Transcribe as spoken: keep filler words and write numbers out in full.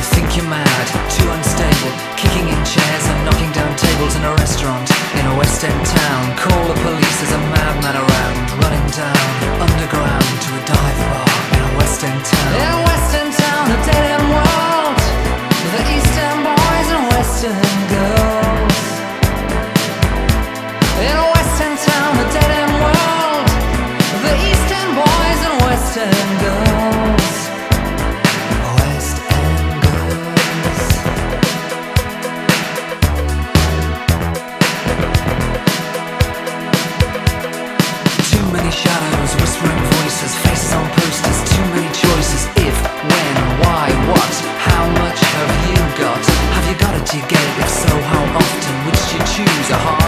think you're mad, too unstable, kicking in chairs and knocking down tables in a restaurant in a West End town. Call the police, there's a madman around, running down underground to a dive bar in a West End town. In a West End town, a dead end world, the East End boys and West End girls. In a West End town, a dead end world, the East End boys and West End girls. West End girls. Too many shadows, whispering voices, faces on posters, too many choices. If, when, why, what, how much have you got? Have you got it, do you get it? If so, how often? Which do you choose? A hard